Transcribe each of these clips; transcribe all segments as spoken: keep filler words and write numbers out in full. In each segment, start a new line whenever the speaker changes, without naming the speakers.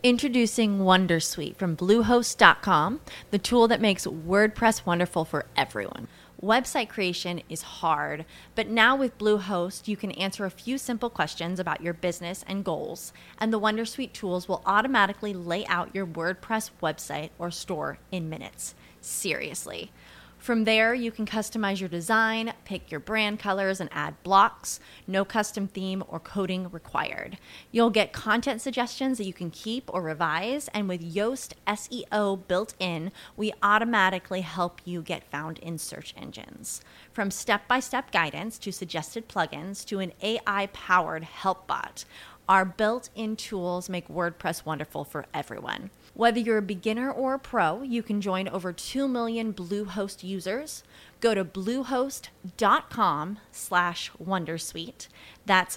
Introducing Wondersuite from Bluehost dot com, the tool that makes WordPress wonderful for everyone. Website creation is hard, but now with Bluehost, you can answer a few simple questions about your business and goals, and the Wondersuite tools will automatically lay out your WordPress website or store in minutes. Seriously. From there, you can customize your design, pick your brand colors, and add blocks. No custom theme or coding required. You'll get content suggestions that you can keep or revise, and with Yoast S E O built in, we automatically help you get found in search engines. From step-by-step guidance to suggested plugins to an A I-powered help bot, our built-in tools make WordPress wonderful for everyone. Whether you're a beginner or a pro, you can join over two million Bluehost users. Go to bluehost.com slash Wondersuite. That's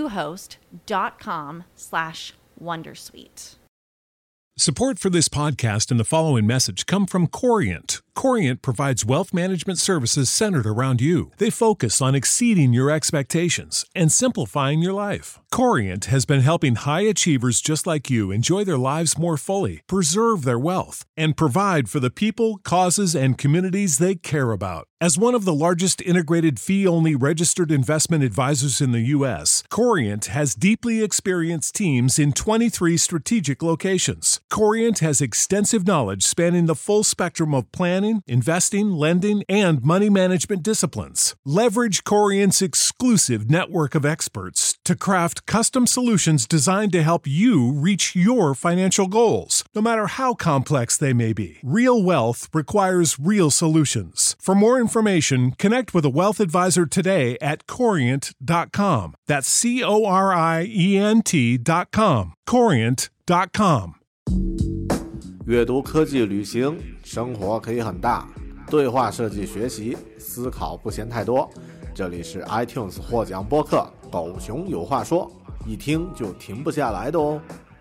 bluehost.com slash Wondersuite.
Support for this podcast and the following message come from Corient. Corient provides wealth management services centered around you. They focus on exceeding your expectations and simplifying your life. Corient has been helping high achievers just like you enjoy their lives more fully, preserve their wealth, and provide for the people, causes, and communities they care about. As one of the largest integrated fee-only registered investment advisors in the U S, Corient has deeply experienced teams in twenty-three strategic locations. Corient has extensive knowledge spanning the full spectrum of planning, investing, lending, and money management disciplines. Leverage Corient's exclusive network of experts to craft custom solutions designed to help you reach your financial goals, no matter how complex they may be. Real wealth requires real solutions. For more information, connect with a wealth advisor today at corient dot com. That's C O R I E N T dot com. corient dot com。
阅读、科技、旅行，生活可以很大。对话设计学习，思考不嫌太多。这里是 iTunes 获奖播客《狗熊有话说》，一听就停不下来的哦。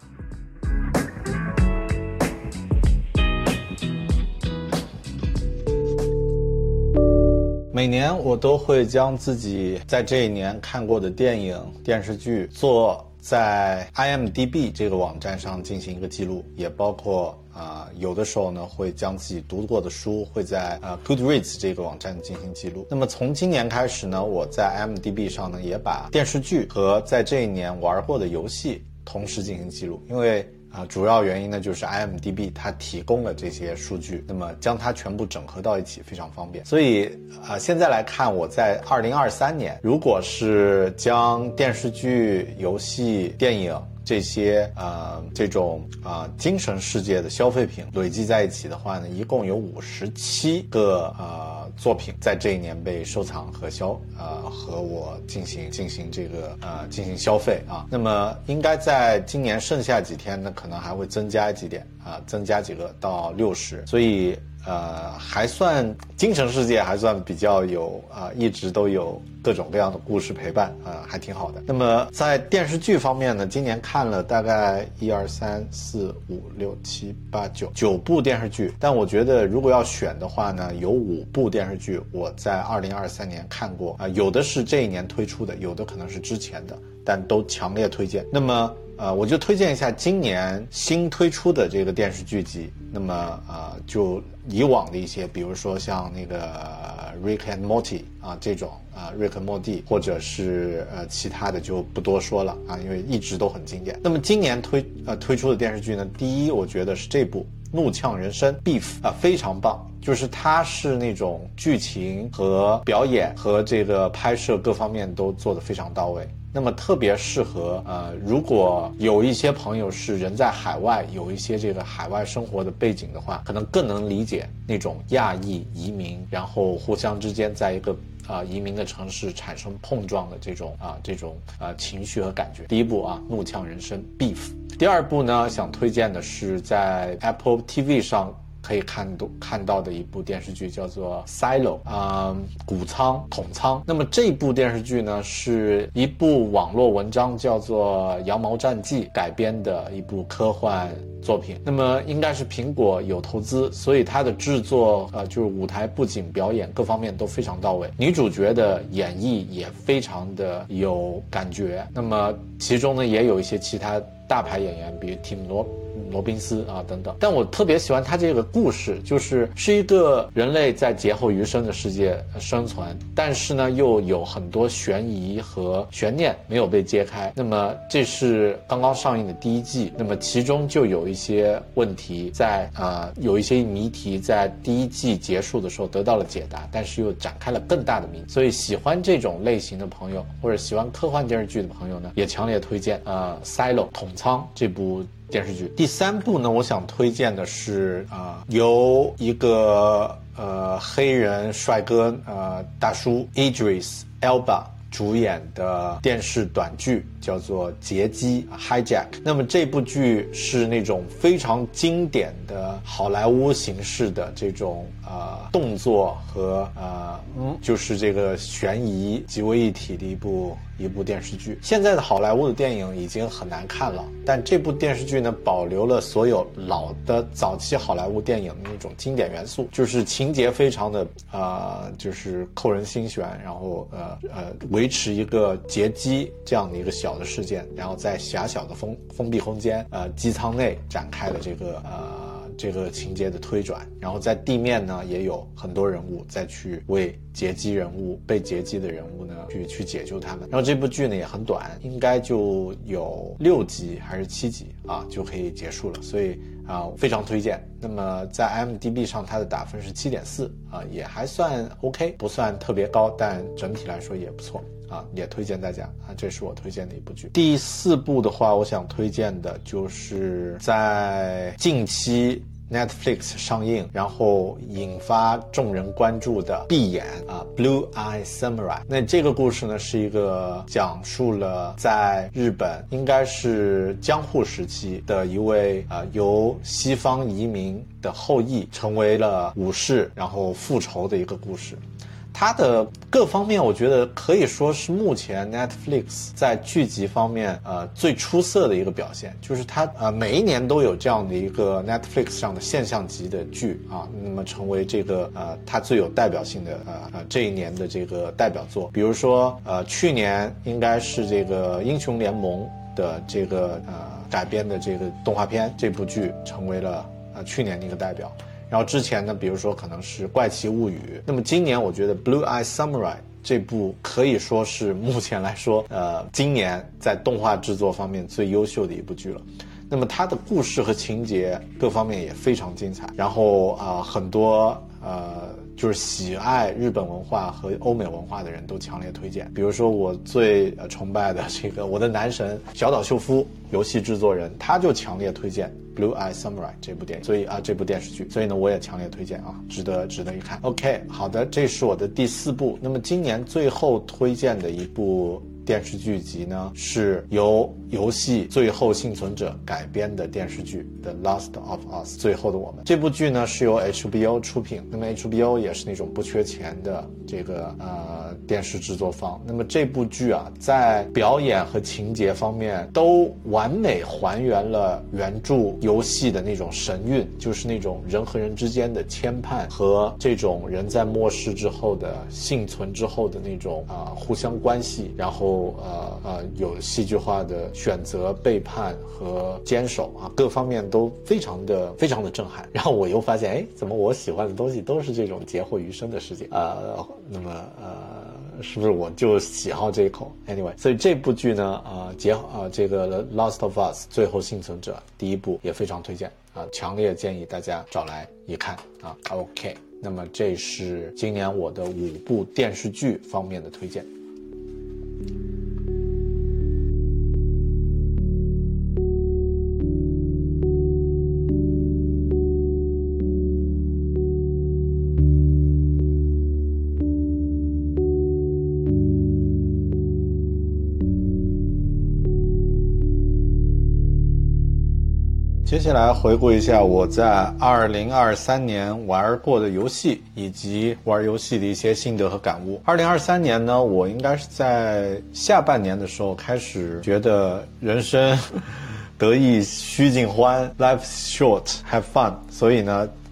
每年我都会将自己在这一年看过的电影、电视剧做在 I M D B 这个网站上进行一个记录，也包括啊、呃，有的时候呢会将自己读过的书会在呃 Goodreads 这个网站进行记录。那么从今年开始呢，我在 I M D B 上呢也把电视剧和在这一年玩过的游戏同时进行记录，因为啊、呃，主要原因呢就是 I M D B 它提供了这些数据，那么将它全部整合到一起非常方便。所以啊、呃，现在来看，我在二零二三年，如果是将电视剧、游戏、电影这些呃这种啊、呃、精神世界的消费品累积在一起的话呢，一共有五十七个呃作品在这一年被收藏和消呃和我进行进行这个呃进行消费啊。那么应该在今年剩下几天呢，可能还会增加几点啊、呃，增加几个到六十，所以呃还算精神世界还算比较有啊、呃，一直都有各种各样的故事陪伴啊、呃，还挺好的。那么在电视剧方面呢，今年看了大概一二三四五六七八九九部电视剧，但我觉得如果要选的话呢，有五部电视剧我在二零二三年看过啊、呃，有的是这一年推出的，有的可能是之前的，但都强烈推荐。那么呃，我就推荐一下今年新推出的这个电视剧集。那么呃，就以往的一些，比如说像那个 Rick and Morty 啊这种啊 Rick and Morty， 或者是呃其他的就不多说了啊，因为一直都很经典。那么今年推呃推出的电视剧呢，第一我觉得是这部《怒呛人生》 Beef 啊、呃，非常棒。就是它是那种剧情和表演和这个拍摄各方面都做得非常到位，那么特别适合呃，如果有一些朋友是人在海外，有一些这个海外生活的背景的话，可能更能理解那种亚裔移民，然后互相之间在一个啊、呃、移民的城市产生碰撞的这种啊、呃、这种啊、呃、情绪和感觉。第一部啊，怒呛人生 Beef。第二部呢，想推荐的是在 Apple T V 上可以看到看到的一部电视剧，叫做 Silo 啊、呃，谷仓桶仓。那么这部电视剧呢，是一部网络文章叫做《羊毛战记》改编的一部科幻作品。那么应该是苹果有投资，所以它的制作呃就是舞台布景、表演各方面都非常到位。女主角的演绎也非常的有感觉。那么其中呢，也有一些其他大牌演员，比如 Tim 罗宾斯啊等等。但我特别喜欢他这个故事，就是是一个人类在劫后余生的世界生存，但是呢又有很多悬疑和悬念没有被揭开。那么这是刚刚上映的第一季，那么其中就有一些问题在呃有一些谜题在第一季结束的时候得到了解答，但是又展开了更大的谜。所以喜欢这种类型的朋友，或者喜欢科幻电视剧的朋友呢，也强烈推荐呃 Silo 统仓这部电视剧。第三部呢，我想推荐的是啊、呃，由一个呃黑人帅哥呃大叔 Idris Elba 主演的电视短剧，叫做《劫机》 Hijack。那么这部剧是那种非常经典的好莱坞形式的这种呃动作和呃嗯就是这个悬疑集为一体的一部一部电视剧。现在的好莱坞的电影已经很难看了，但这部电视剧呢保留了所有老的早期好莱坞电影的那种经典元素，就是情节非常的呃就是扣人心弦，然后呃呃维持一个劫机这样的一个小的事件，然后在狭小的封封闭空间呃机舱内展开了这个呃这个情节的推转，然后在地面呢也有很多人物再去为劫机人物被劫机的人物呢去去解救他们。然后这部剧呢也很短，应该就有六集还是七集啊就可以结束了，所以啊非常推荐。那么在 I M D B 上它的打分是 七点四 啊，也还算 OK， 不算特别高，但整体来说也不错啊，也推荐大家啊，这是我推荐的一部剧。第四部的话，我想推荐的就是在近期Netflix 上映，然后引发众人关注的闭眼啊 Blue Eye Samurai。那这个故事呢是一个讲述了在日本应该是江户时期的一位啊由西方移民的后裔成为了武士，然后复仇的一个故事。它的各方面我觉得可以说是目前 Netflix 在剧集方面呃最出色的一个表现，就是它呃每一年都有这样的一个 Netflix 上的现象级的剧啊，那么成为这个呃它最有代表性的呃呃这一年的这个代表作。比如说呃去年应该是这个英雄联盟的这个呃改编的这个动画片，这部剧成为了呃去年的一个代表。然后之前呢，比如说可能是《怪奇物语》，那么今年我觉得《Blue Eye Samurai》这部可以说是目前来说，呃，今年在动画制作方面最优秀的一部剧了。那么它的故事和情节各方面也非常精彩，然后啊、呃，很多呃。就是喜爱日本文化和欧美文化的人都强烈推荐。比如说我最崇拜的这个我的男神小岛秀夫，游戏制作人，他就强烈推荐 Blue Eye Samurai 这部电影，所以啊这部电视剧，所以呢我也强烈推荐啊，值得值得一看。OK， 好的，这是我的第四部。那么今年最后推荐的一部电视剧集呢，是由游戏《最后幸存者》改编的电视剧《The Last of Us》最后的我们。这部剧呢是由 H B O 出品，那么 H B O 也是那种不缺钱的这个呃电视制作方。那么这部剧啊，在表演和情节方面都完美还原了原著游戏的那种神韵，就是那种人和人之间的牵绊和这种人在末世之后的幸存之后的那种啊、呃、互相关系，然后呃呃有戏剧化的选择、背叛和坚守啊，各方面都非常的非常的震撼。然后我又发现，哎，怎么我喜欢的东西都是这种劫后余生的事情啊、呃？那么呃，是不是我就喜好这一口 ？Anyway， 所以这部剧呢，啊、呃，劫啊、呃、这个《Last of Us》最后幸存者第一部也非常推荐啊，强烈建议大家找来一看啊。OK， 那么这是今年我的五部电视剧方面的推荐。接下来回顾一下我在二零二三年玩过的游戏以及玩游戏的一些心得和感悟。二零二三年呢，我应该是在下半年的时候开始觉得人生得意须尽欢 ，Life's short, have fun， 所以呢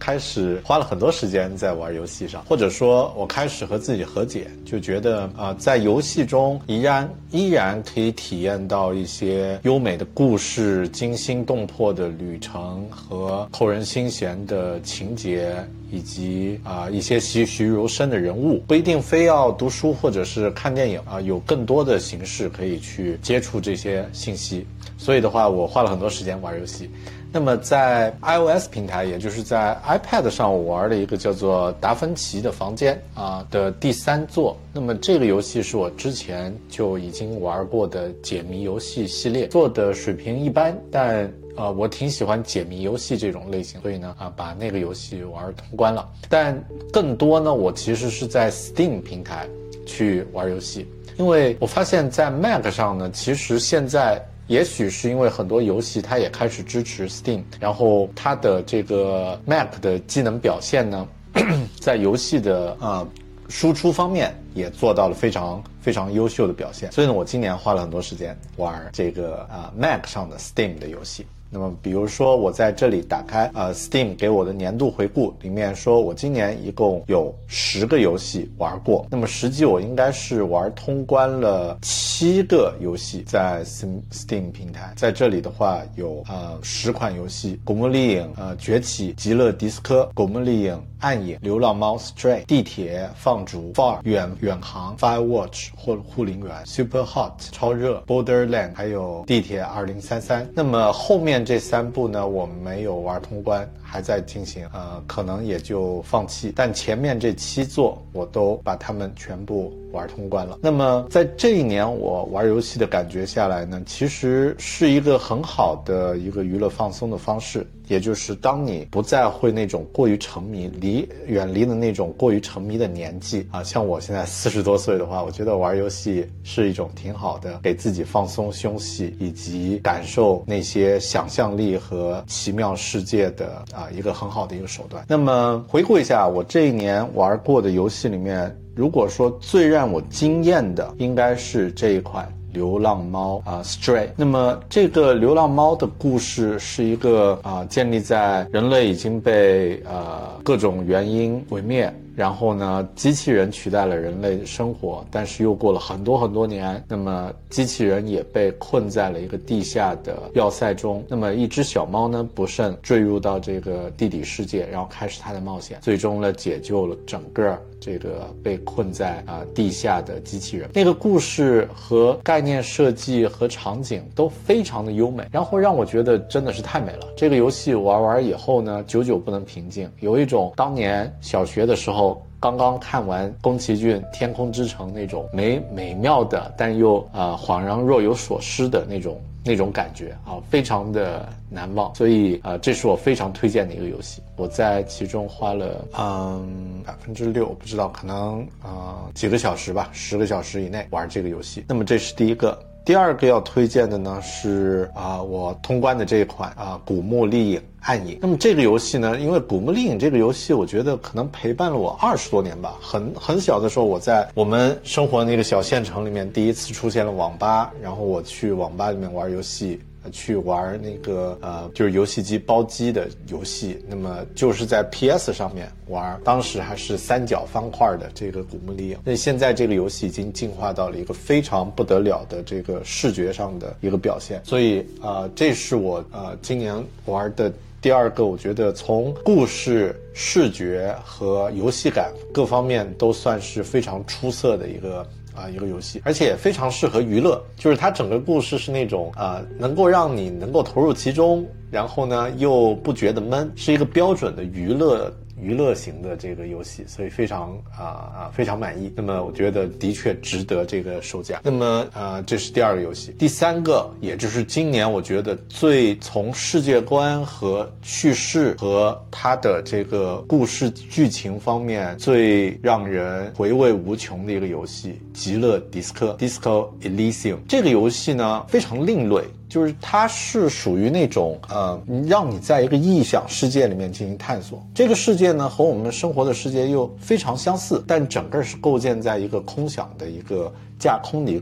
开始花了很多时间在玩游戏上，或者说我开始和自己和解，就觉得啊、呃，在游戏中依然依然可以体验到一些优美的故事、惊心动魄的旅程和扣人心弦的情节，以及啊、呃、一些栩栩如生的人物，不一定非要读书或者是看电影啊、呃，有更多的形式可以去接触这些信息。所以的话，我花了很多时间玩游戏。那么在 iOS 平台，也就是在 iPad 上，我玩了一个叫做达芬奇的房间啊的第三作。那么这个游戏是我之前就已经玩过的解谜游戏系列，做的水平一般，但呃我挺喜欢解谜游戏这种类型，所以呢啊把那个游戏玩通关了。但更多呢，我其实是在 Steam 平台去玩游戏，因为我发现在 Mac 上呢，其实现在也许是因为很多游戏它也开始支持 Steam， 然后它的这个 Mac 的机能表现呢，在游戏的呃输出方面也做到了非常非常优秀的表现。所以呢，我今年花了很多时间玩这个啊、呃、Mac 上的 Steam 的游戏。那么比如说我在这里打开呃 Steam 给我的年度回顾，里面说我今年一共有十个游戏玩过，那么实际我应该是玩通关了七个游戏在 Steam 平台。在这里的话有呃十款游戏：古墓丽影、呃崛起、极乐迪斯科、古墓丽影、暗影、流浪猫 Stray、地铁、放逐、Far 远远航、Firewatch 或护林员、Super Hot 超热、Borderland 还有地铁二零三三。那么后面这三部呢，我没有玩通关，还在进行，呃，可能也就放弃。但前面这七座我都把它们全部玩通关了。那么在这一年我玩游戏的感觉下来呢，其实是一个很好的一个娱乐放松的方式。也就是当你不再会那种过于沉迷，离远离的那种过于沉迷的年纪啊，像我现在四十多岁的话，我觉得玩游戏是一种挺好的给自己放松休息以及感受那些想象力和奇妙世界的啊一个很好的一个手段。那么回顾一下我这一年玩过的游戏里面，如果说最让我惊艳的应该是这一款流浪猫啊、呃、Stray。 那么这个流浪猫的故事是一个啊、呃、建立在人类已经被呃各种原因毁灭，然后呢机器人取代了人类生活，但是又过了很多很多年，那么机器人也被困在了一个地下的要塞中。那么一只小猫呢不慎坠入到这个地底世界，然后开始它的冒险，最终呢解救了整个这个被困在啊、呃、地下的机器人。那个故事和概念设计和场景都非常的优美，然后让我觉得真的是太美了。这个游戏玩完以后呢，久久不能平静，有一种当年小学的时候刚刚看完宫崎骏《天空之城》那种美美妙的，但又啊、呃、恍然若有所失的那种那种感觉啊，非常的难忘。所以啊、呃，这是我非常推荐的一个游戏。我在其中花了嗯百分之六，不知道可能啊、呃、几个小时吧，十个小时以内玩这个游戏。那么这是第一个。第二个要推荐的呢是啊、呃、我通关的这一款啊、呃、古墓丽影暗影。那么这个游戏呢，因为古墓丽影这个游戏我觉得可能陪伴了我二十多年吧。很很小的时候，我在我们生活的那个小县城里面第一次出现了网吧，然后我去网吧里面玩游戏，去玩那个呃就是游戏机包机的游戏。那么就是在 P S 上面玩，当时还是三角方块的这个古墓丽影。那现在这个游戏已经进化到了一个非常不得了的这个视觉上的一个表现。所以啊、呃，这是我呃今年玩的第二个，我觉得从故事、视觉和游戏感各方面都算是非常出色的一个啊、呃、一个游戏，而且也非常适合娱乐。就是它整个故事是那种啊、呃、能够让你能够投入其中，然后呢又不觉得闷，是一个标准的娱乐娱乐型的这个游戏，所以非常啊啊、呃、非常满意。那么我觉得的确值得这个售价。那么呃这是第二个游戏。第三个，也就是今年我觉得最从世界观和叙事和它的这个故事剧情方面最让人回味无穷的一个游戏，极乐迪斯科 Disco Elysium。 这个游戏呢非常另类，就是它是属于那种呃，让你在一个异想世界里面进行探索。这个世界呢和我们生活的世界又非常相似，但整个是构建在一个空想的一个架空的一个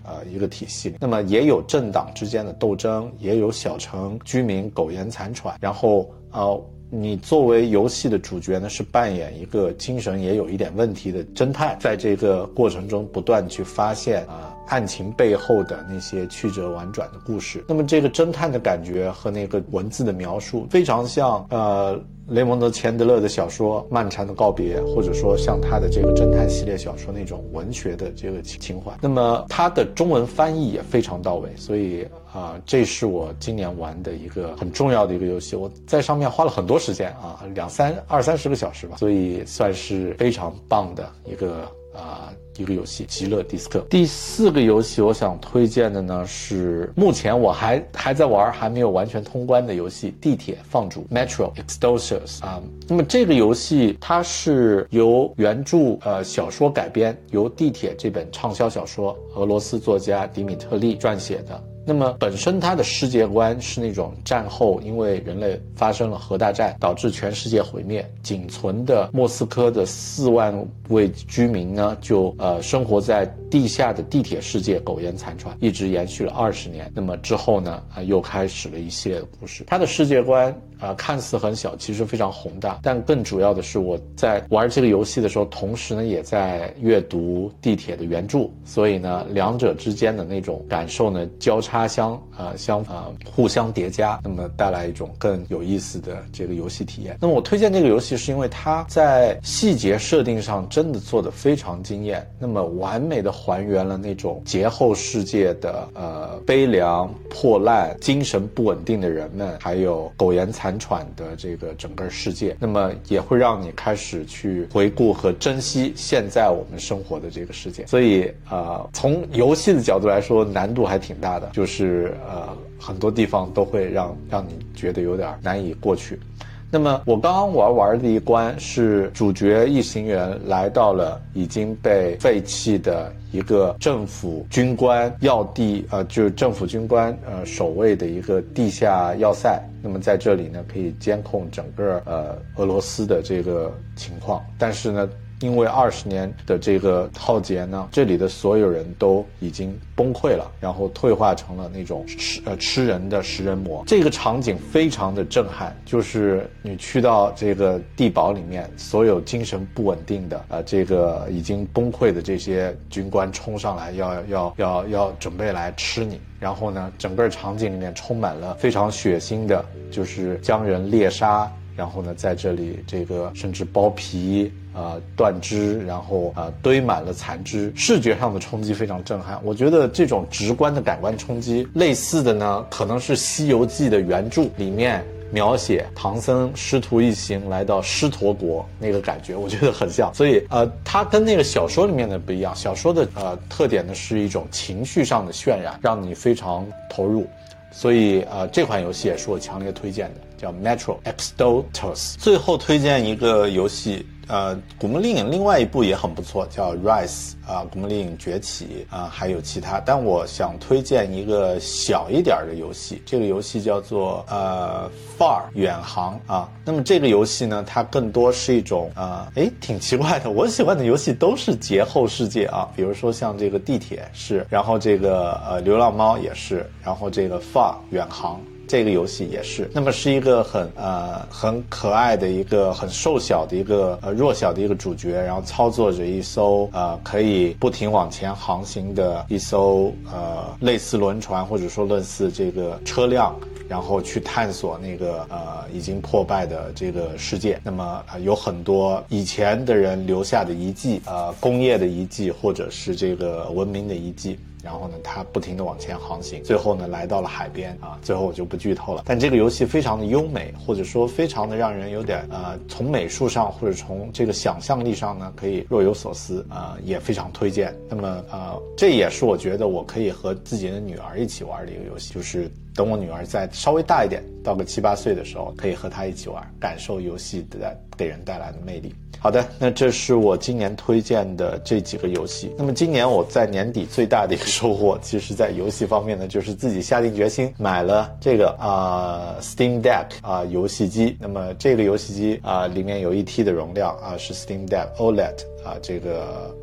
呃一个体系。那么也有政党之间的斗争，也有小城居民苟延残喘，然后呃你作为游戏的主角呢，是扮演一个精神也有一点问题的侦探，在这个过程中不断去发现啊、呃、案情背后的那些曲折婉转的故事。那么这个侦探的感觉和那个文字的描述非常像呃雷蒙德·钱德勒的小说《漫长的告别》，或者说像他的这个侦探系列小说那种文学的这个情怀。那么他的中文翻译也非常到位，所以啊、呃，这是我今年玩的一个很重要的一个游戏。我在上面花了很多时间啊，两三二三十个小时吧，所以算是非常棒的一个啊。呃一个游戏极乐迪斯科。第四个游戏我想推荐的呢是目前我还还在玩还没有完全通关的游戏地铁放逐 Metro Exodus 啊。那么这个游戏它是由原著呃小说改编，由地铁这本畅销小说俄罗斯作家迪米特利撰写的。那么本身它的世界观是那种战后因为人类发生了核大战导致全世界毁灭，仅存的莫斯科的四万位居民呢就呃生活在地下的地铁世界苟延残喘，一直延续了二十年。那么之后呢啊、呃、又开始了一系列的故事。它的世界观啊、呃、看似很小，其实非常宏大，但更主要的是我在玩这个游戏的时候，同时呢也在阅读地铁的原著，所以呢两者之间的那种感受呢交叉它相呃相呃互相叠加，那么带来一种更有意思的这个游戏体验。那么我推荐这个游戏是因为它在细节设定上真的做得非常惊艳，那么完美的还原了那种劫后世界的呃悲凉破烂、精神不稳定的人们，还有苟延残喘的这个整个世界。那么也会让你开始去回顾和珍惜现在我们生活的这个世界。所以呃从游戏的角度来说，难度还挺大的。就是呃很多地方都会让让你觉得有点难以过去。那么我刚刚玩玩的一关是主角一行人来到了已经被废弃的一个政府军官要地呃就是政府军官呃守卫的一个地下要塞。那么在这里呢可以监控整个呃俄罗斯的这个情况，但是呢因为二十年的这个浩劫呢，这里的所有人都已经崩溃了，然后退化成了那种吃呃吃人的食人魔。这个场景非常的震撼，就是你去到这个地堡里面，所有精神不稳定的呃这个已经崩溃的这些军官冲上来要要要要准备来吃你。然后呢，整个场景里面充满了非常血腥的，就是将人猎杀，然后呢在这里这个甚至剥皮呃断肢，然后呃堆满了残肢，视觉上的冲击非常震撼。我觉得这种直观的感官冲击类似的呢可能是《西游记》的原著里面描写唐僧师徒一行来到狮驼国那个感觉，我觉得很像。所以呃它跟那个小说里面的不一样，小说的呃特点呢是一种情绪上的渲染，让你非常投入。所以呃这款游戏也是我强烈推荐的，叫 Metro Exodus。 最后推荐一个游戏，呃古墓丽影另外一部也很不错，叫 Rise 啊、呃，古墓丽影崛起啊、呃，还有其他，但我想推荐一个小一点的游戏，这个游戏叫做呃 Far 远航啊。那么这个游戏呢，它更多是一种呃诶挺奇怪的，我喜欢的游戏都是劫后世界啊，比如说像这个地铁是，然后这个呃流浪猫也是，然后这个 Far 远航这个游戏也是。那么是一个很呃很可爱的一个很瘦小的一个呃弱小的一个主角，然后操作着一艘呃可以不停往前航行的一艘呃类似轮船或者说类似这个车辆，然后去探索那个呃已经破败的这个世界。那么、呃、有很多以前的人留下的遗迹，呃工业的遗迹或者是这个文明的遗迹。然后呢他不停地往前航行，最后呢来到了海边啊，最后我就不剧透了。但这个游戏非常的优美，或者说非常的让人有点呃从美术上或者从这个想象力上呢可以若有所思啊、呃，也非常推荐。那么呃这也是我觉得我可以和自己的女儿一起玩的一个游戏，就是等我女儿再稍微大一点，到个七八岁的时候，可以和她一起玩，感受游戏的给人带来的魅力。好的，那这是我今年推荐的这几个游戏。那么今年我在年底最大的一个收获，其实在游戏方面呢，就是自己下定决心买了这个啊、呃、Steam Deck 啊、呃、游戏机。那么这个游戏机啊、呃、里面有一 T 的容量啊、呃、是 Steam Deck O L E D 啊、呃、这个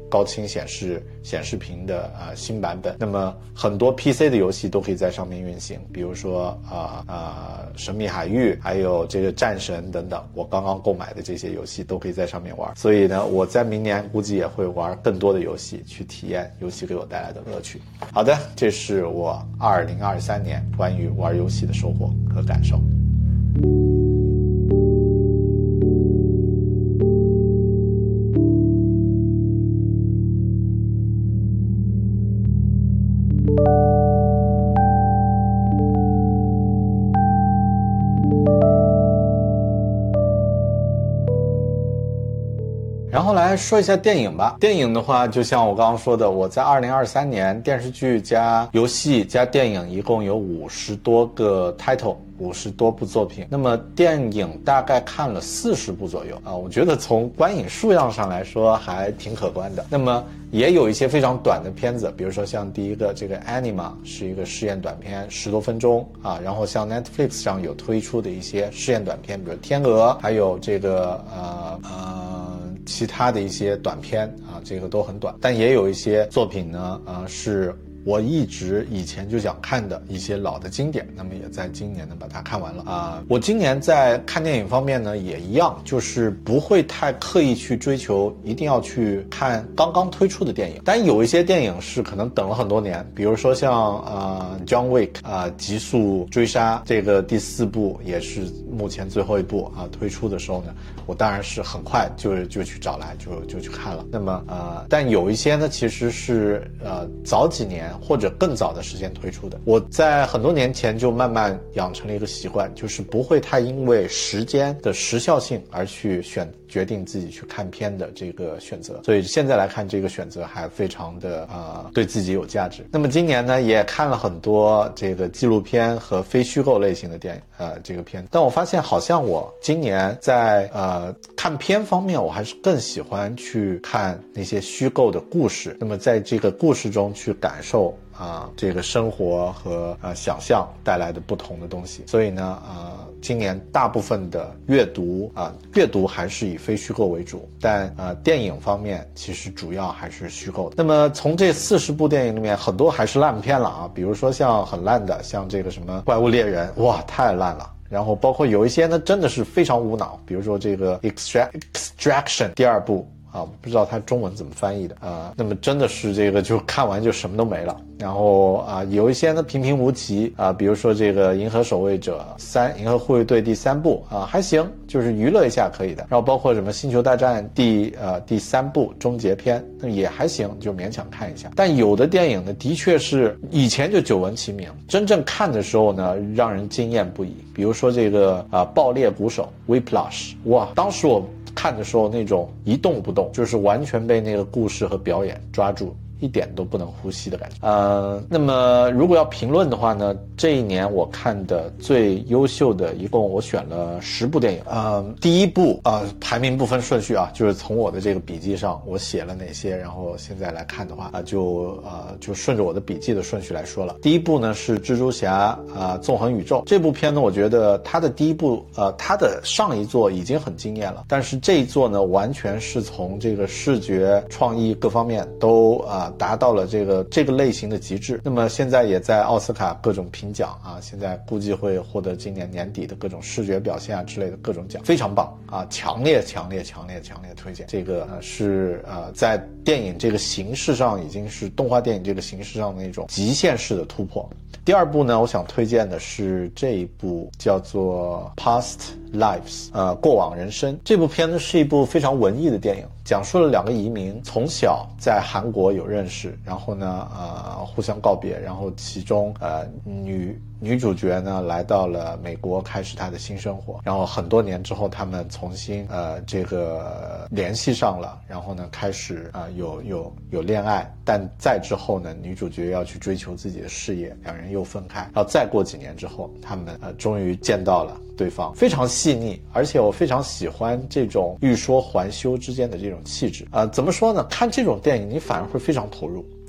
高清显示显示屏的呃新版本。那么很多 P C 的游戏都可以在上面运行，比如说啊啊、呃呃、神秘海域，还有这个战神等等，我刚刚购买的这些游戏都可以在上面玩。所以呢，我在明年估计也会玩更多的游戏，去体验游戏给我带来的乐趣。好的，这是我二零二三年关于玩游戏的收获和感受。然后来说一下电影吧。电影的话，就像我刚刚说的，我在二零二三年电视剧加游戏加电影一共有五十多个 title，五十多部作品。那么电影大概看了四十部左右啊，我觉得从观影数量上来说还挺可观的。那么也有一些非常短的片子，比如说像第一个这个 Anima 是一个试验短片，十多分钟啊。然后像 Netflix 上有推出的一些试验短片，比如天鹅，还有这个呃呃其他的一些短片啊，这个都很短。但也有一些作品呢，呃是我一直以前就想看的一些老的经典，那么也在今年呢把它看完了啊、呃。我今年在看电影方面呢也一样，就是不会太刻意去追求一定要去看刚刚推出的电影，但有一些电影是可能等了很多年，比如说像呃 John Wick 啊、呃、极速追杀这个第四部也是目前最后一部啊、呃、推出的时候呢，我当然是很快就就去找来就就去看了。那么呃但有一些呢其实是呃早几年或者更早的时间推出的，我在很多年前就慢慢养成了一个习惯，就是不会太因为时间的时效性而去选决定自己去看片的这个选择，所以现在来看这个选择还非常的呃对自己有价值。那么今年呢也看了很多这个纪录片和非虚构类型的电影呃这个片，但我发现好像我今年在呃看片方面我还是更喜欢去看那些虚构的故事，那么在这个故事中去感受啊，这个生活和呃想象带来的不同的东西。所以呢，呃，今年大部分的阅读啊、呃，阅读还是以非虚构为主，但呃，电影方面其实主要还是虚构的。那么从这四十部电影里面，很多还是烂片了啊，比如说像很烂的，像这个什么《怪物猎人》，哇，太烂了。然后包括有一些呢，真的是非常无脑，比如说这个 Extra Extraction 第二部。啊，不知道它中文怎么翻译的啊、呃？那么真的是这个就看完就什么都没了。然后啊、呃，有一些呢平平无奇啊、呃，比如说这个《银河守卫者三》《银河护卫队》第三部啊、呃，还行，就是娱乐一下可以的。然后包括什么《星球大战》第呃第三部终结篇，那也还行，就勉强看一下。但有的电影呢，的确是以前就久闻其名，真正看的时候呢，让人惊艳不已。比如说这个啊、呃，爆裂鼓手 Whiplash， 哇，当时我看的时候那种一动不动，就是完全被那个故事和表演抓住，一点都不能呼吸的感觉。呃，那么如果要评论的话呢，这一年我看的最优秀的一共我选了十部电影。呃，第一部呃排名不分顺序啊，就是从我的这个笔记上我写了哪些，然后现在来看的话啊、呃，就呃就顺着我的笔记的顺序来说了。第一部呢是蜘蛛侠啊、呃、纵横宇宙这部片呢，我觉得它的第一部呃它的上一作已经很惊艳了，但是这一作呢完全是从这个视觉创意各方面都啊。呃达到了这个这个类型的极致，那么现在也在奥斯卡各种评奖啊，现在估计会获得今年年底的各种视觉表现啊之类的各种奖，非常棒啊！强烈强烈强烈强烈推荐。这个、呃、是呃在电影这个形式上已经是动画电影这个形式上的那种极限式的突破。第二部呢，我想推荐的是这一部叫做 Past Lives 呃过往人生。这部片呢是一部非常文艺的电影，讲述了两个移民从小在韩国有认识，然后呢呃互相告别，然后其中呃女女主角呢来到了美国开始她的新生活，然后很多年之后他们重新呃这个联系上了，然后呢开始啊、呃、有有有恋爱，但再之后呢女主角要去追求自己的事业，两人又分开，然后再过几年之后他们呃终于见到了对方，非常细腻，而且我非常喜欢这种欲说还休之间的这种气质啊、呃。怎么说呢？看这种电影你反而会非常投入，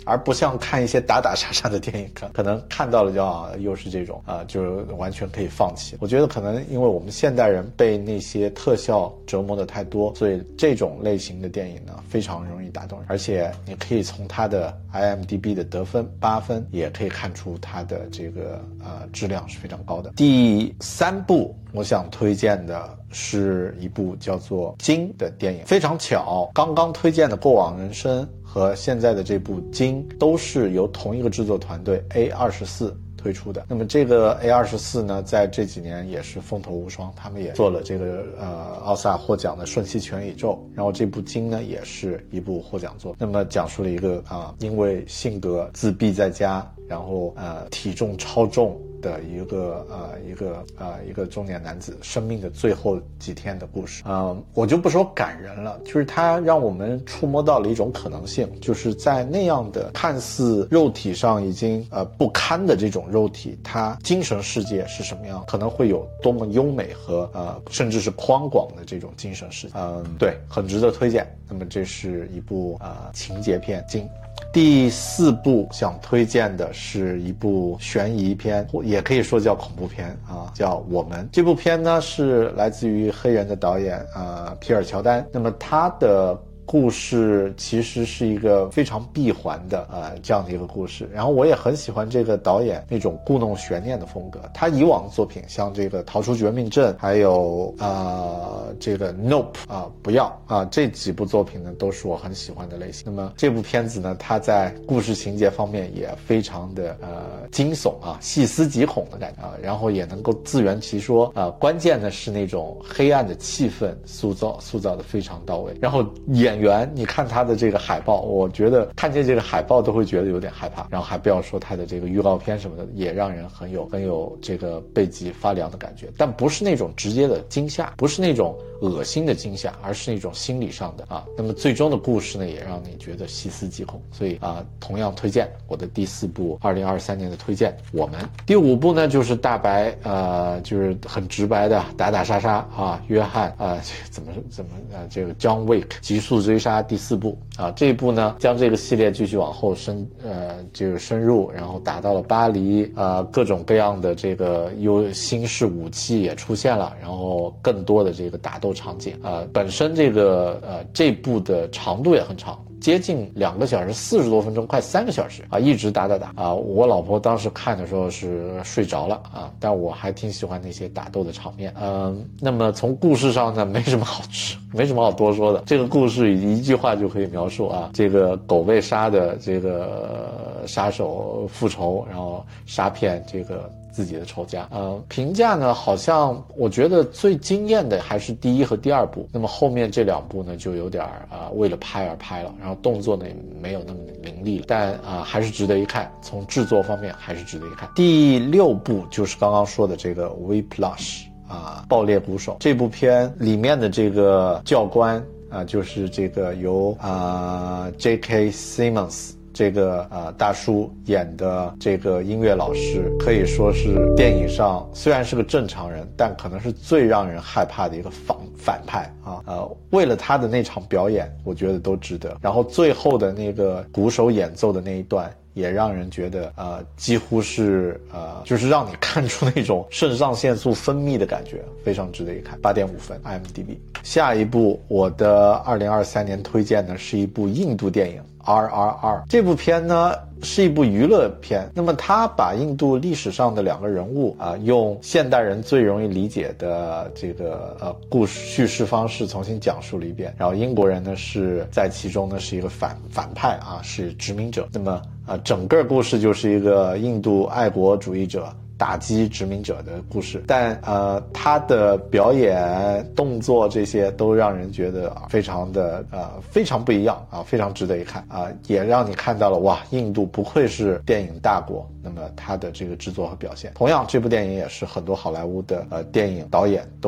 而不像看一些打打杀杀的电影，可能看到了就啊又是这种啊，就是完全可以放弃。我觉得可能因为我们现代人被那些特效折磨的太多，所以这种类型的电影呢非常容易打动人，而且你可以从它的 I M D B 的得分八分也可以看出它的这个呃质量是非常高的。第三部我想推荐的是一部叫做《鲸》的电影。非常巧，刚刚推荐的《过往人生》和现在的这部《鲸》都是由同一个制作团队 A 二十四推出的。那么这个 A 二十四呢，在这几年也是风头无双，他们也做了这个呃奥斯卡获奖的《瞬息全宇宙》，然后这部《鲸》呢也是一部获奖作。那么讲述了一个啊、呃，因为性格自闭在家，然后呃体重超重的一个呃一个呃一个中年男子生命的最后几天的故事。嗯、呃，我就不说感人了，就是它让我们触摸到了一种可能性，就是在那样的看似肉体上已经呃不堪的这种肉体，它精神世界是什么样，可能会有多么优美和呃甚至是宽广的这种精神世界。嗯、呃，对，很值得推荐。那么这是一部呃情节片《鲸》。第四部想推荐的是一部悬疑片，也可以说叫恐怖片啊，叫《我们》。这部片呢是来自于黑人的导演呃皮尔乔丹，那么他的故事其实是一个非常闭环的呃这样的一个故事，然后我也很喜欢这个导演那种故弄悬念的风格。他以往的作品像这个《逃出绝命镇》，还有呃这个 Nope 啊、呃、不要啊、呃、这几部作品呢都是我很喜欢的类型。那么这部片子呢，它在故事情节方面也非常的呃惊悚啊，细思极恐的感觉啊，然后也能够自圆其说啊、呃，关键的是那种黑暗的气氛塑造塑造的非常到位，然后演员你看他的这个海报，我觉得看见这个海报都会觉得有点害怕，然后还不要说他的这个预告片什么的，也让人很有很有这个背脊发凉的感觉，但不是那种直接的惊吓，不是那种恶心的惊吓，而是那种心理上的啊。那么最终的故事呢，也让你觉得细思极恐，所以啊，同样推荐我的第四部二零二三年的推荐《我们》。第五部呢，就是大白呃，就是很直白的打打杀杀啊，约翰啊，怎么怎么呃，这个 John Wick 极速追杀第四部啊，这一部呢将这个系列继续往后深呃这个深入，然后打到了巴黎，呃各种各样的这个有新式武器也出现了，然后更多的这个打斗场景，呃本身这个呃这部的长度也很长，接近两个小时四十多分钟，快三个小时啊，一直打打打啊！我老婆当时看的时候是睡着了啊，但我还挺喜欢那些打斗的场面。嗯，那么从故事上呢，没什么好吃，没什么好多说的。这个故事以一句话就可以描述啊，这个狗被杀的这个杀手复仇，然后杀骗这个自己的仇家。呃，评价呢，好像我觉得最惊艳的还是第一和第二部，那么后面这两部呢，就有点啊、呃、为了拍而拍了，然后动作呢也没有那么凌厉了，但啊、呃、还是值得一看，从制作方面还是值得一看。第六部就是刚刚说的这个 Whiplash 啊，爆裂鼓手。这部片里面的这个教官啊，就是这个由啊 J K Simmons这个呃大叔演的这个音乐老师，可以说是电影上虽然是个正常人，但可能是最让人害怕的一个反反派啊。呃，为了他的那场表演，我觉得都值得。然后最后的那个鼓手演奏的那一段，也让人觉得呃几乎是呃就是让你看出那种肾上腺素分泌的感觉，非常值得一看。八点五分 I M D B。 下一部我的二零二三年推荐的是一部印度电影 R R R。 这部片呢是一部娱乐片，那么它把印度历史上的两个人物啊、呃，用现代人最容易理解的这个呃故事叙事方式重新讲述了一遍。然后英国人呢是在其中呢是一个反反派啊，是殖民者。那么啊、呃，整个故事就是一个印度爱国主义者打击殖民者的故事，但呃，他的表演、动作这些都让人觉得非常的呃非常不一样啊，非常值得一看啊，也让你看到了哇，印度不愧是电影大国。那么他的这个制作和表现，同样这部电影也是很多好莱坞的呃电影导演都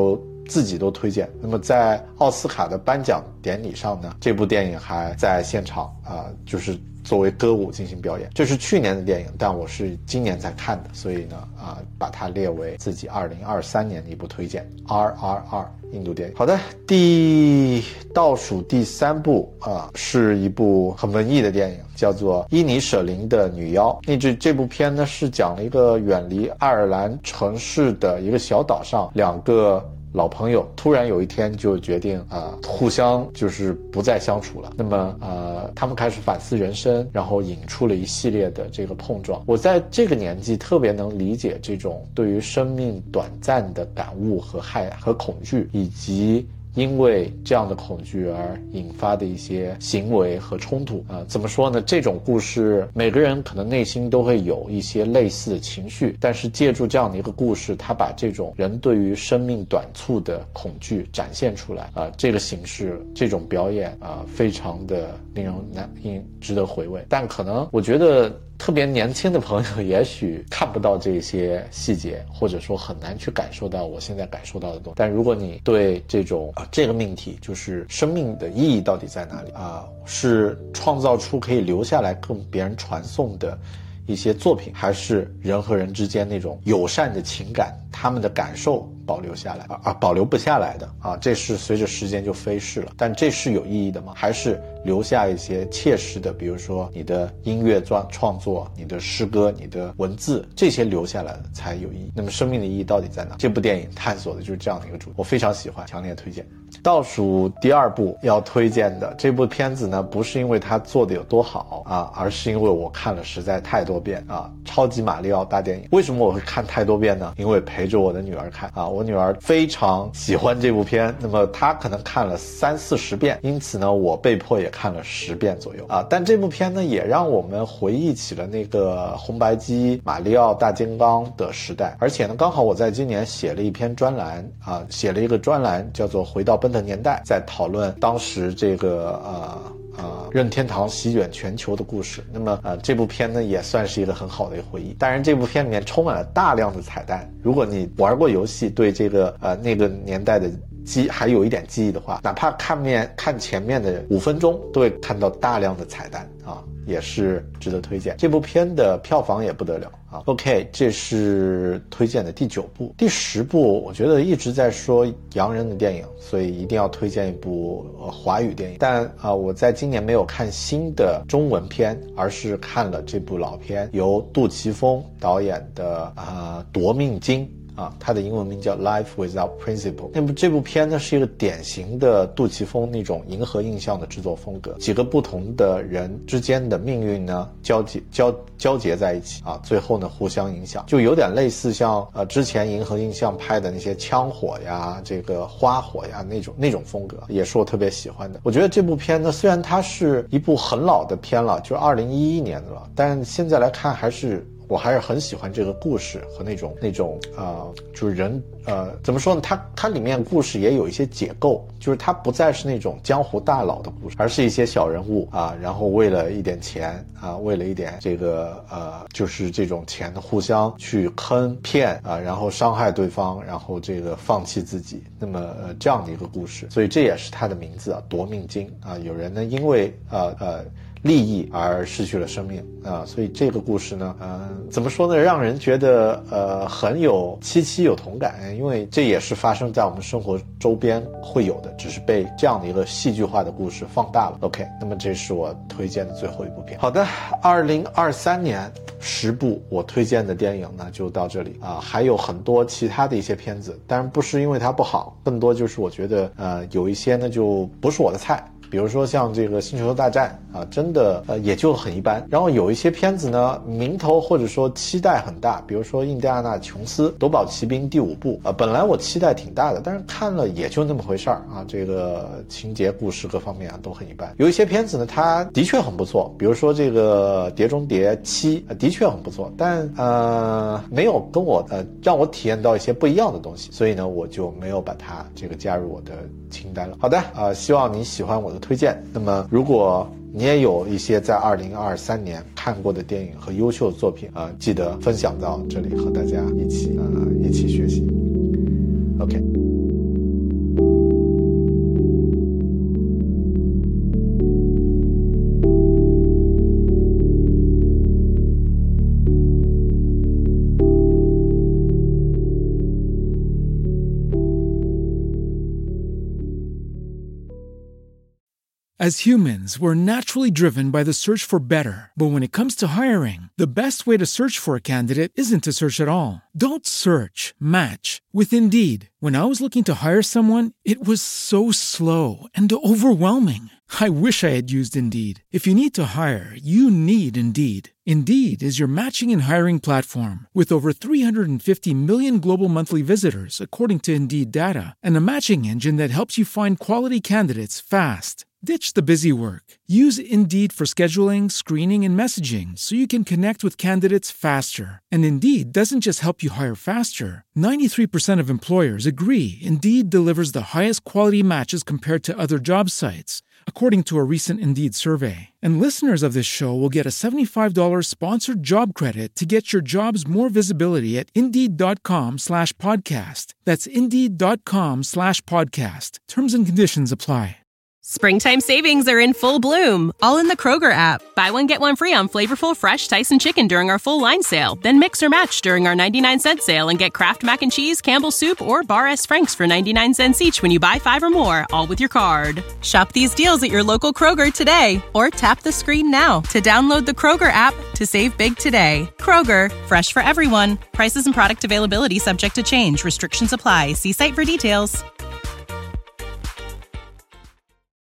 自己都推荐。那么在奥斯卡的颁奖典礼上呢，这部电影还在现场啊、呃，就是作为歌舞进行表演。这是去年的电影，但我是今年才看的，所以呢啊、呃，把它列为自己二零二三年的一部推荐。R R R 印度电影。好的，第倒数第三部啊、呃，是一部很文艺的电影，叫做伊尼舍林的女妖。那这这部片呢是讲了一个远离爱尔兰城市的一个小岛上，两个老朋友突然有一天就决定啊、呃，互相就是不再相处了。那么呃，他们开始反思人生，然后引出了一系列的这个碰撞。我在这个年纪特别能理解这种对于生命短暂的感悟和害和恐惧，以及因为这样的恐惧而引发的一些行为和冲突啊、呃，怎么说呢？这种故事每个人可能内心都会有一些类似的情绪，但是借助这样的一个故事，他把这种人对于生命短促的恐惧展现出来啊、呃，这个形式这种表演啊、呃，非常的令人难令值得回味。但可能我觉得特别年轻的朋友也许看不到这些细节，或者说很难去感受到我现在感受到的东西。但如果你对这种啊这个命题，就是生命的意义到底在哪里啊，是创造出可以留下来跟别人传颂的一些作品，还是人和人之间那种友善的情感，他们的感受保留下来啊，保留不下来的啊，这是随着时间就飞逝了。但这是有意义的吗？还是留下一些切实的，比如说你的音乐创创作、你的诗歌、你的文字，这些留下来的才有意义。那么生命的意义到底在哪？这部电影探索的就是这样的一个主题，我非常喜欢，强烈推荐。倒数第二部要推荐的这部片子呢，不是因为它做的有多好啊，而是因为我看了实在太多遍啊，超级马里奥大电影。为什么我会看太多遍呢？因为陪着我的女儿看啊，我女儿非常喜欢这部片，那么她可能看了三四十遍，因此呢，我被迫也看了十遍左右啊。但这部片呢，也让我们回忆起了那个红白机马里奥大金刚的时代，而且呢，刚好我在今年写了一篇专栏啊，写了一个专栏叫做《回到奔腾年代》，在讨论当时这个呃。呃，任天堂席卷全球的故事。那么，呃，这部片呢也算是一个很好的一个回忆。当然，这部片里面充满了大量的彩蛋。如果你玩过游戏，对这个呃那个年代的记还有一点记忆的话，哪怕看面看前面的五分钟，都会看到大量的彩蛋啊，也是值得推荐。这部片的票房也不得了啊。OK， 这是推荐的第九部。第十部，我觉得一直在说洋人的电影，所以一定要推荐一部、呃、华语电影。但啊、呃，我在今年没有看新的中文片，而是看了这部老片，由杜琪峰导演的啊《夺命金》。啊，它的英文名叫 Life Without Principle。那么这部片呢是一个典型的杜琪峰那种银河映像的制作风格，几个不同的人之间的命运呢交结交交结在一起啊，最后呢互相影响，就有点类似像呃之前银河映像拍的那些枪火呀、这个花火呀那种那种风格，也是我特别喜欢的。我觉得这部片呢，虽然它是一部很老的片了，就二零一一年的了，但现在来看还是。我还是很喜欢这个故事和那种那种呃，就是人呃怎么说呢？它它里面故事也有一些解构，就是它不再是那种江湖大佬的故事，而是一些小人物啊，然后为了一点钱啊，为了一点这个呃，就是这种钱互相去坑骗啊，然后伤害对方，然后这个放弃自己，那么呃这样的一个故事，所以这也是它的名字啊，夺命金啊。有人呢因为呃呃。利益而失去了生命啊，所以这个故事呢，呃，怎么说呢，让人觉得呃很有戚戚有同感，因为这也是发生在我们生活周边会有的，只是被这样的一个戏剧化的故事放大了。OK， 那么这是我推荐的最后一部片。好的，二零二三年十部我推荐的电影呢就到这里啊，还有很多其他的一些片子，当然不是因为它不好，更多就是我觉得呃有一些呢就不是我的菜。比如说像这个星球大战啊，真的呃也就很一般。然后有一些片子呢，名头或者说期待很大，比如说印第安纳琼斯夺宝奇兵第五部啊，本来我期待挺大的，但是看了也就那么回事儿啊，这个情节故事各方面啊都很一般。有一些片子呢，它的确很不错，比如说这个碟中谍七、呃、的确很不错，但呃没有跟我呃让我体验到一些不一样的东西，所以呢我就没有把它这个加入我的清单了。好的啊、呃，希望你喜欢我的推荐。那么如果你也有一些在二零二三年看过的电影和优秀的作品啊、呃，记得分享到这里和大家一起啊、呃、一起学习。OK。
As humans, we're naturally driven by the search for better. But when it comes to hiring, the best way to search for a candidate isn't to search at all. Don't search, match with Indeed. When I was looking to hire someone, it was so slow and overwhelming. I wish I had used Indeed. If you need to hire, you need Indeed. Indeed is your matching and hiring platform with over three hundred fifty million global monthly visitors, according to Indeed data, and a matching engine that helps you find quality candidates fast. Ditch the busy work. Use Indeed for scheduling, screening, and messaging so you can connect with candidates faster. And Indeed doesn't just help you hire faster. ninety-three percent of employers agree Indeed delivers the highest quality matches compared to other job sites, according to a recent Indeed survey. And listeners of this show will get a seventy-five dollars sponsored job credit to get your jobs more visibility at Indeed.com slash podcast. That's Indeed.com slash podcast. Terms and conditions apply.
Springtime savings are in full bloom, all in the Kroger app. Buy one, get one free on flavorful, fresh Tyson chicken during our full line sale. Then mix or match during our ninety-nine cent sale and get Kraft Mac and Cheese, Campbell's Soup, or Bar S. Frank's for ninety-nine cents each when you buy five or more, all with your card. Shop these deals at your local Kroger today, or tap the screen now to download the Kroger app to save big today. Kroger, fresh for everyone. Prices and product availability subject to change. Restrictions apply. See site for details.